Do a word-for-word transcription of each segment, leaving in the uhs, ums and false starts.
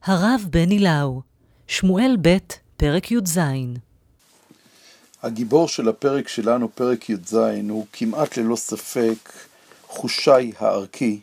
הרב בני לאו, שמואל ב' פרק י"ז. הגיבור של הפרק שלנו, פרק י"ז, הוא כמעט ללא ספק חושי הערכי,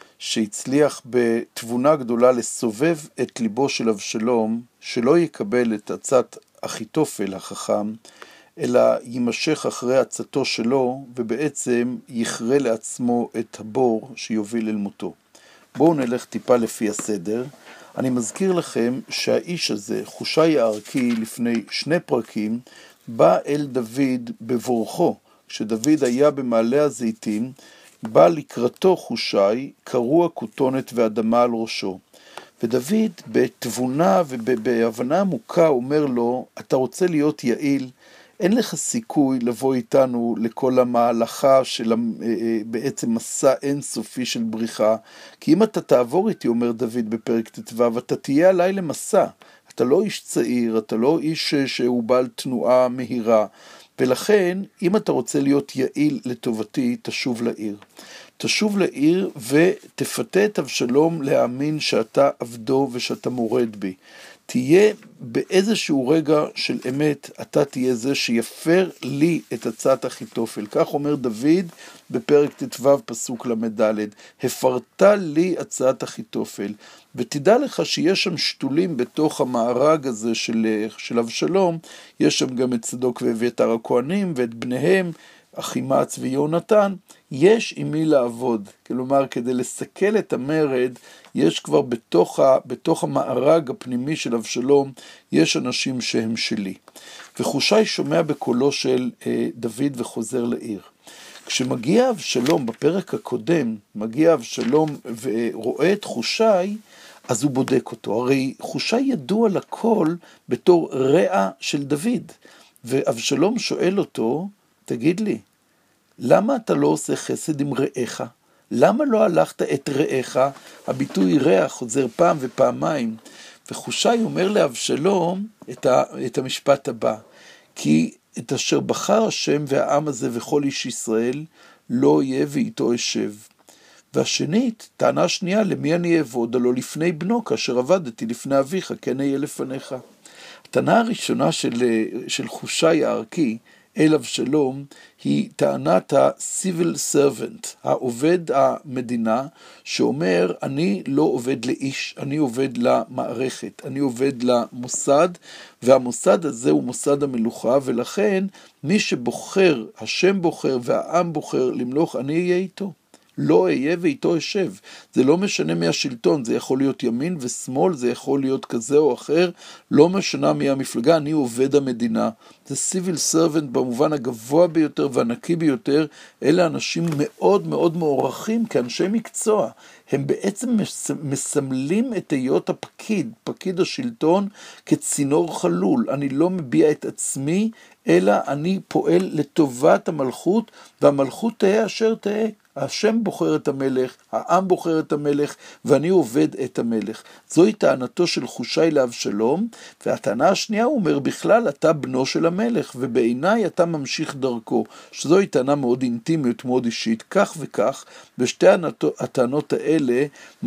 שהצליח בתבונה גדולה לסובב את ליבו של אבשלום, שלא יקבל את עצת אחיתופל החכם, אלא יימשך אחרי עצתו שלו, ובעצם יכרה לעצמו את הבור שיוביל אל מותו. בואו נלך טיפה לפי הסדר. אני מזכיר לכם שהאיש הזה, חושי הערכי, לפני שני פרקים, בא אל דוד בבורכו. כשדוד היה במעלה הזיתים, בא לקראתו חושי, קרוע כותונת ואדמה על ראשו. ודוד בתבונה ובהבנה עמוקה אומר לו, אתה רוצה להיות יעיל, אין לך סיכוי לבוא איתנו לכל המהלכה של בעצם מסע אינסופי של בריחה, כי אם אתה תעבור איתי, אומר דוד בפרק תתווה, אתה תהיה עליי למסע, אתה לא איש צעיר, אתה לא איש שהוא בעל תנועה מהירה, ולכן אם אתה רוצה להיות יעיל לטובתי, תשוב לעיר. תשוב לעיר ותפתה את אבשלום להאמין שאתה עבדו ושאתה מורד בי. תהיה באיזשהו רגע של אמת, אתה תהיה זה שיפר לי את הצעת אחיתופל. כך אומר דוד בפרק תתווה פסוק למד, הפרת לי הצעת אחיתופל. ותדע לך שיש שם שתולים בתוך המארג הזה של, של אבשלום, יש שם גם את צדוק ואביתר הכהנים ואת בניהם, אחימץ ויונתן, יש עם מי לעבוד. כלומר, כדי לסכל את המרד, יש כבר בתוך, ה, בתוך המארג הפנימי של אבשלום, יש אנשים שהם שלי. וחושי שומע בקולו של אה, דוד וחוזר לעיר. כשמגיע אבשלום, בפרק הקודם, מגיע אבשלום ורואה את חושי, אז הוא בודק אותו. הרי חושי ידוע לכל בתור רע של דוד. ואבשלום שואל אותו, תגיד לי, למה אתה לא עושה חסד עם רעך? למה לא הלכת את רעך? הביטוי רע חוזר פעם ופעמיים. וחושי אומר לאבשלום את, ה, את המשפט הבא, כי את אשר בחר השם והעם הזה וכל איש ישראל, לא יהיה ואיתו אשב. והשנית, טענה שנייה, למי אני אעבוד? הלא לפני בנו, כאשר עבדתי לפני אביך, כן אהיה לפניך. הטענה הראשונה של, של חושי הערכי, אל אבשלום, היא טענת ה-civil servant, העובד המדינה, שאומר, אני לא עובד לאיש, אני עובד למערכת, אני עובד למוסד, והמוסד הזה הוא מוסד המלוכה, ולכן מי שבוחר, השם בוחר והעם בוחר למלוך, אני אהיה איתו. לא אהיה ואיתו אשב. זה לא משנה מהשלטון, זה יכול להיות ימין ושמאל, זה יכול להיות כזה או אחר, לא משנה מהמפלגה, אני עובד המדינה. זה civil servant במובן הגבוה ביותר והנקי ביותר, אלה אנשים מאוד מאוד מעורכים כאנשי מקצוע. הם בעצם מסמלים את היות הפקיד, פקיד השלטון, כצינור חלול. אני לא מביע את עצמי, אלא אני פועל לטובת המלכות, והמלכות תהיה אשר תהיה. השם בוחר את המלך, העם בוחר את המלך, ואני עובד את המלך. זוהי טענתו של חושי לאבשלום, והטענה השנייה הוא אומר, בכלל אתה בנו של המלך, ובעיניי אתה ממשיך דרכו, שזוהי טענה מאוד אינטימית, מאוד אישית, כך וכך, בשתי הטענות האלה,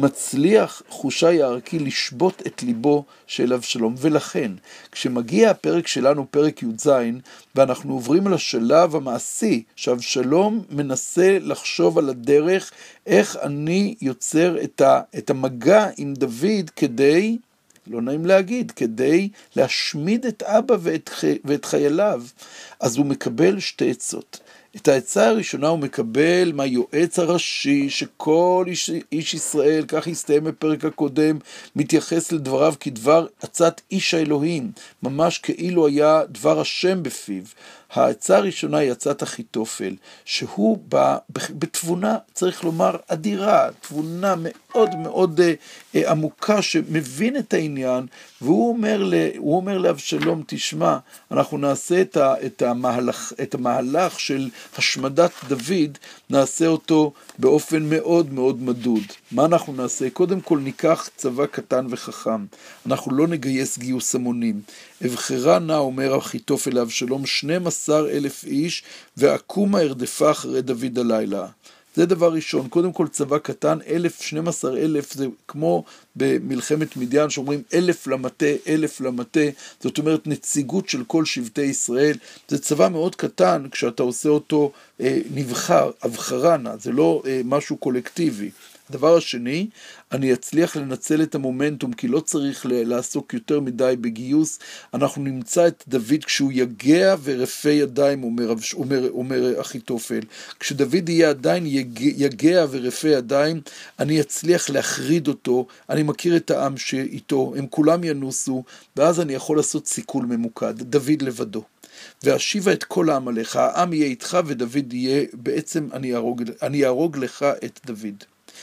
מצליח חושי הערכי לשבות את ליבו של אבשלום, ולכן, כשמגיע הפרק שלנו, פרק י"ז, ואנחנו עוברים לשלב המעשי, שאבשלום מנסה לחשוב על הדרך, איך אני יוצר את, ה, את המגע עם דוד כדי, לא נעים להגיד, כדי להשמיד את אבא ואת, ואת חייליו. אז הוא מקבל שתי עצות. את העצה הראשונה הוא מקבל מהיועץ הראשי, שכל איש, איש ישראל, כך הסתיים בפרק הקודם, מתייחס לדבריו כדבר עצת איש האלוהים, ממש כאילו היה דבר השם בפיו. העצה הראשונה היא עצת אחיתופל, שהוא בא בתבונה, צריך לומר, אדירה, תבונה מאוד מאוד אה, עמוקה, שמבין את העניין, והוא אומר, ל, הוא אומר לאבשלום, תשמע, אנחנו נעשה את, ה, את, המהלך, את המהלך של השמדת דוד, נעשה אותו באופן מאוד מאוד מדוד. מה אנחנו נעשה? קודם כל ניקח צבא קטן וחכם, אנחנו לא נגייס גיוס המונים. אבחרה נא, אומר אחיתופל לאבשלום, שנים עשר אלף איש, ועקומה הרדפה אחרי דוד הלילה. זה דבר ראשון. קודם כל צבא קטן, אלף, שנים עשר אלף, זה כמו במלחמת מדיין שאומרים אלף למטה, אלף למטה, זאת אומרת נציגות של כל שבטי ישראל. זה צבא מאוד קטן כשאתה עושה אותו אה, נבחר, הבחרנה, זה לא אה, משהו קולקטיבי. הדבר השני, אני אצליח לנצל את המומנטום, כי לא צריך לעסוק יותר מדי בגיוס. אנחנו נמצא את דוד כשהוא יגע ורפה ידיים, אומר, אומר, אומר אחיתופל. כשדוד יהיה עדיין יגע ורפה ידיים, אני אצליח להחריד אותו, אני מכיר את העם שאיתו, הם כולם ינוסו, ואז אני יכול לעשות סיכול ממוקד, דוד לבדו. והשיבה את כל העם עליך, העם יהיה איתך ודוד יהיה, בעצם אני ארוג, אני ארוג לך את דוד.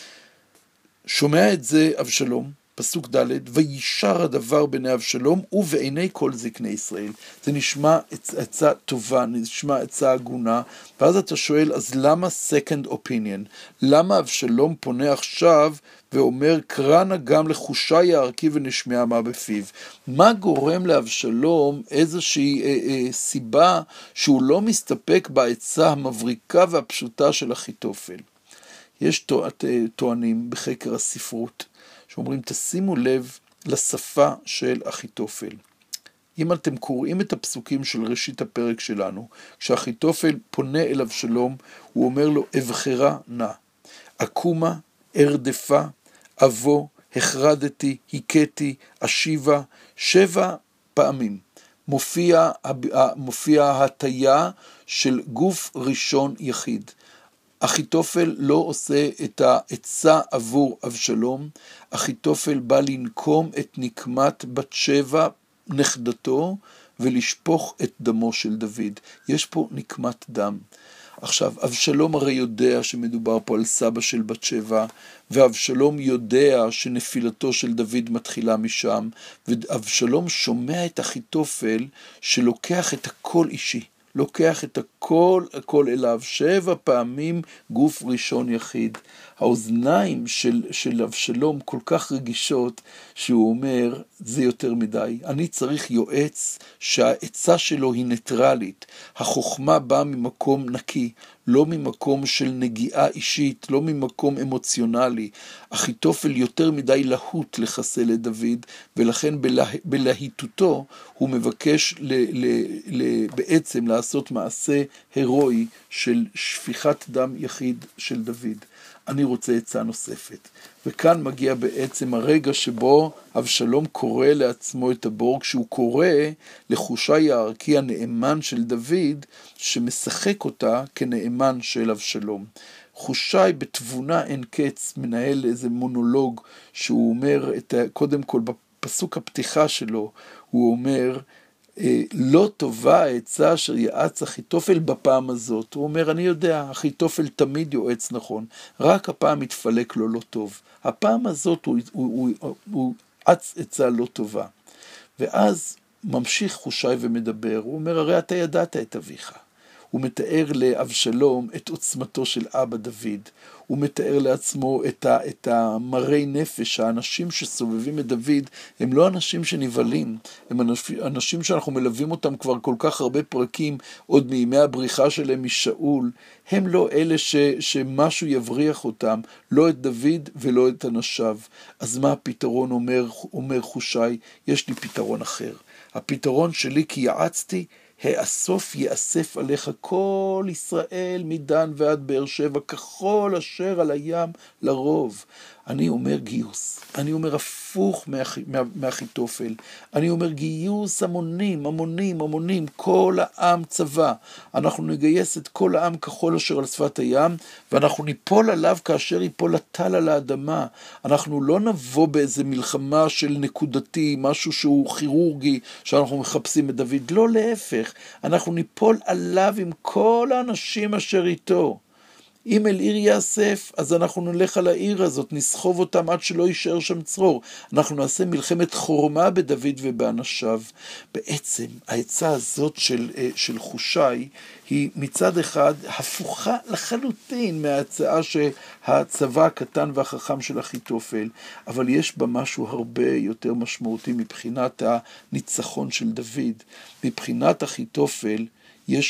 שומע את זה אבשלום, פסוק ד' וישר הדבר בעיני אבשלום ובעיני כל זקני ישראל. זה נשמע עצה טובה, נשמע עצה הגונה, ואז אתה שואל, אז למה second opinion? למה אבשלום פונה עכשיו ואומר, קרא נא גם לחושי הערכי ונשמע מה בפיו? מה גורם לאבשלום איזושהי אה, אה, סיבה שהוא לא מסתפק בעצה המבריקה והפשוטה של אחיתופל? יש טוענים בחקר הספרות, שאומרים, תשימו לב לשפה של אחיתופל. אם אתם קוראים את הפסוקים של ראשית הפרק שלנו, כשאחיתופל פונה אל אבשלום, הוא אומר לו, אבחרה נא, אקומה, ארדפה, אבוא, החרדתי, הכיתי, אשיבה, שבע פעמים. מופיע, מופיע הטיה של גוף ראשון יחיד. אחיתופל לא עושה את העצה עבור אבשלום, אחיתופל בא לנקום את נקמת בת שבע נכדתו, ולשפוך את דמו של דוד. יש פה נקמת דם. עכשיו, אבשלום הרי יודע שמדובר פה על סבא של בת שבע, ואבשלום יודע שנפילתו של דוד מתחילה משם, ואבשלום שומע את אחיתופל שלוקח את הכל אישי. לוקח את הכל, הכל אליו, שבע פעמים גוף ראשון יחיד. האוזניים של, של אבשלום כל כך רגישות, שהוא אומר, זה יותר מדי. אני צריך יועץ שהעצה שלו היא ניטרלית. החוכמה באה ממקום נקי, לא ממקום של נגיעה אישית, לא ממקום אמוציונלי. אחיתופל יותר מדי להוט לחסל את דוד, ולכן בלה, בלהיטותו הוא מבקש ל, ל, ל, בעצם לעשות מעשה הרואי של שפיכת דם יחיד של דוד. אני רוצה עצה נוספת. וכאן מגיע בעצם הרגע שבו אבשלום קורא לעצמו את הבור, כשהוא קורא לחושי הערכי הנאמן של דוד, שמשחק אותה כנאמן של אבשלום. חושי בתבונה אין קץ מנהל איזה מונולוג, שהוא אומר, את, קודם כל בפסוק הפתיחה שלו, הוא אומר, לא טובה העצה אשר יעץ אחיתופל בפעם הזאת. הוא אומר, אני יודע, אחיתופל תמיד יועץ נכון, רק הפעם מתפלק לו לא טוב. הפעם הזאת הוא, הוא, הוא, הוא עץ עצה לא טובה. ואז ממשיך חושי ומדבר, הוא אומר, הרי אתה ידעת את אביך. הוא מתאר לאבשלום את עוצמתו של אבא דוד, הוא מתאר לעצמו את, ה, את המראי נפש, האנשים שסובבים את דוד, הם לא אנשים שנבלים, הם אנשים שאנחנו מלווים אותם כבר כל כך הרבה פרקים, עוד מימי הבריחה שלהם משאול, הם לא אלה ש, שמשהו יבריח אותם, לא את דוד ולא את אנשיו. אז מה הפתרון אומר, אומר חושי? יש לי פתרון אחר. הפתרון שלי כי יעצתי, האסוף יאסף עליך כל ישראל מדן ועד באר שבע, ככל אשר על הים לרוב. אני אומר גיוס, אני אומר הפוך מאחיתופל, אני אומר גיוס המונים, המונים, המונים, כל העם צבא. אנחנו נגייס את כל העם ככל אשר על שפת הים, ואנחנו ניפול עליו כאשר ייפול הטל על האדמה. אנחנו לא נבוא באיזה מלחמה של נקודתי, משהו שהוא כירורגי, שאנחנו מחפשים את דוד, לא להפך, אנחנו ניפול עליו עם כל האנשים אשר איתו. אם אל עיר יאסף, אז אנחנו נלך על העיר הזאת, נסחוב אותם עד שלא יישאר שם צרור. אנחנו נעשה מלחמת חורמה בדוד ובאנשיו. בעצם, העצה הזאת של, של חושי, היא מצד אחד הפוכה לחלוטין מההצעה שהצבא הקטן והחכם של אחיתופל, אבל יש בה משהו הרבה יותר משמעותי מבחינת הניצחון של דוד. מבחינת אחיתופל, יש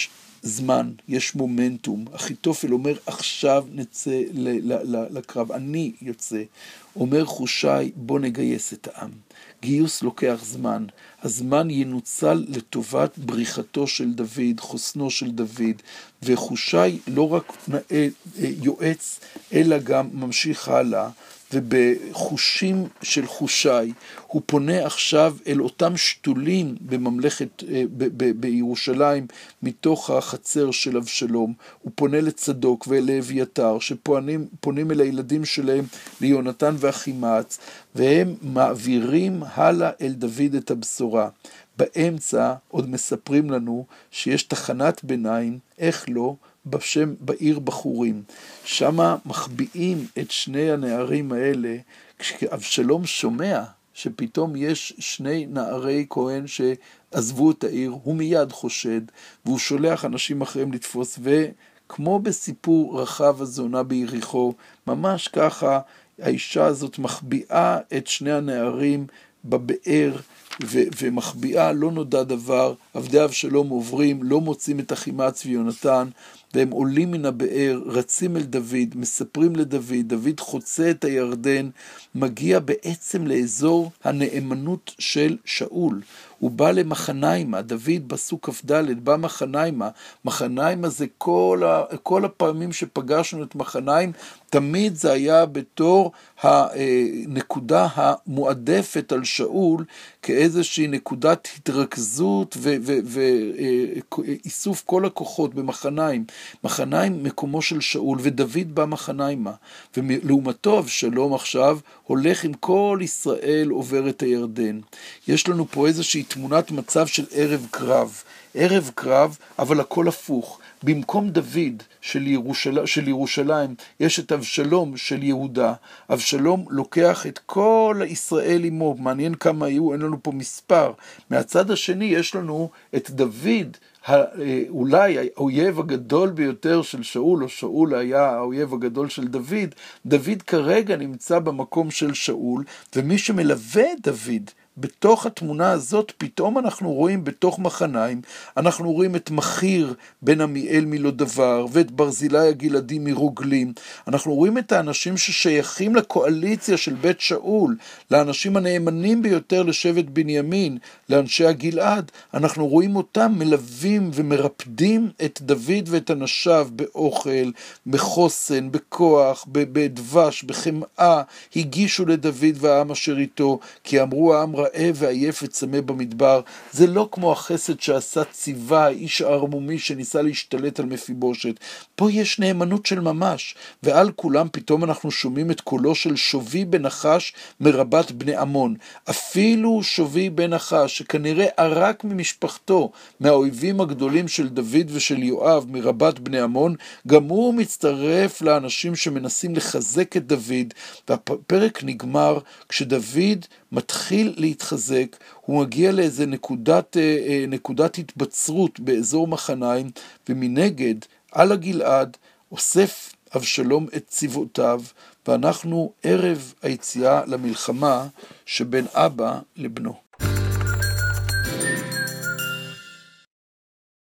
זמן, יש מומנטום. אחיתופל אומר, עכשיו נצא לקרב, אני יוצא. אומר חושי, בוא נגייס את העם. גיוס לוקח זמן. הזמן ינוצל לטובת בריחתו של דוד, חוסנו של דוד, וחושי לא רק יועץ, אלא גם ממשיך הלאה, ובחושים של חושי, הוא פונה עכשיו אל אותם שתולים בממלכת, ב- ב- בירושלים, מתוך החצר של אבשלום. הוא פונה לצדוק ולאביתר, שפונים פונים אל הילדים שלהם, ליונתן ואחימץ, והם מעבירים הלאה אל דוד את הבשורה. באמצע עוד מספרים לנו שיש תחנת ביניים, איך לא, בשם בעיר בחורים. שמה מחביאים את שני הנערים האלה, כשאבשלום שומע שפתאום יש שני נערי כהן שעזבו את העיר, הוא מיד חושד, והוא שולח אנשים אחרים לתפוס, וכמו בסיפור רחב הזונה ביריחו, ממש ככה האישה הזאת מחביאה את שני הנערים בבאר, ו- ומחביאה, לא נודע דבר, עבדי אבשלום עוברים, לא מוצאים את אחימץ ויונתן, והם עולים מן הבאר, רצים אל דוד, מספרים לדוד, דוד חוצה את הירדן, מגיע בעצם לאזור הנאמנות של שאול. הוא בא למחניימה, דוד בסוק כ"ד, בא מחניימה, מחניימה זה כל, ה, כל הפעמים שפגשנו את מחניים, תמיד זה היה בתור הנקודה המועדפת על שאול, כאיזושהי נקודת התרכזות ואיסוף כל הכוחות במחניים. מחניים מקומו של שאול, ודוד בא מחניימה, ולעומתו אבשלום עכשיו הולך עם כל ישראל עובר את הירדן. יש לנו פה איזושהי תמונת מצב של ערב קרב, ערב קרב, אבל הכל הפוך. במקום דוד של, ירושל... של ירושלים, יש את אבשלום של יהודה. אבשלום לוקח את כל ישראל עמו, מעניין כמה היו, אין לנו פה מספר. מהצד השני יש לנו את דוד, אולי האויב הגדול ביותר של שאול, או שאול היה האויב הגדול של דוד. דוד כרגע נמצא במקום של שאול, ומי שמלווה את דוד, בתוך התמונה הזאת פתאום אנחנו רואים בתוך מחניים, אנחנו רואים את מחיר בן עמיאל מלא דבר, ואת ברזילי הגלעדי מרוגלים. אנחנו רואים את האנשים ששייכים לקואליציה של בית שאול, לאנשים הנאמנים ביותר לשבט בנימין, לאנשי הגלעד. אנחנו רואים אותם מלווים ומרפדים את דוד ואת אנשיו באוכל, בחוסן, בכוח, בדבש, בחמאה. הגישו לדוד והעם אשר איתו, כי אמרו העם רעב ועייף וצמא במדבר. זה לא כמו החסד שעשה ציווה, האיש הערמומי שניסה להשתלט על מפיבושת. פה יש נאמנות של ממש, ועל כולם פתאום אנחנו שומעים את קולו של שובי בן נחש מרבת בני עמון. אפילו שובי בן נחש, שכנראה ערק ממשפחתו, מהאויבים הגדולים של דוד ושל יואב מרבת בני עמון, גם הוא מצטרף לאנשים שמנסים לחזק את דוד, והפרק נגמר כשדוד מתחיל להתחזק, הוא מגיע לאיזה נקודת, נקודת התבצרות באזור מחניים, ומנגד על הגלעד אוסף אבשלום את צבאותיו, ואנחנו ערב היציאה למלחמה שבין אבא לבנו.